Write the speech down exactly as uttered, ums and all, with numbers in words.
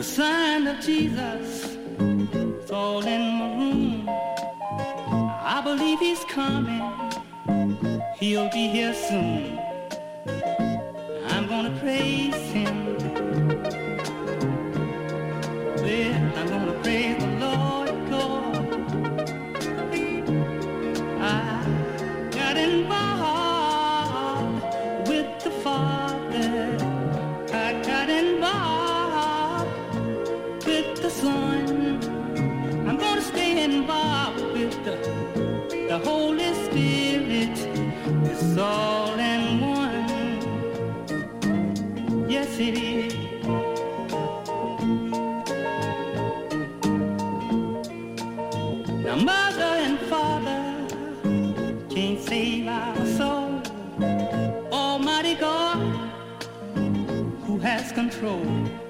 sign of Jesus is all in my room. I believe he's coming, he'll be here soon. I'm gonna praise him, well, I'm gonna praise the Lord God. I got involved with the Father, I got involved with the Son. I'm gonna stay involved with the, the Holy Spirit. It's all in one. Yes, it is. Now, mother and father can't save our soul. Almighty God, who has control.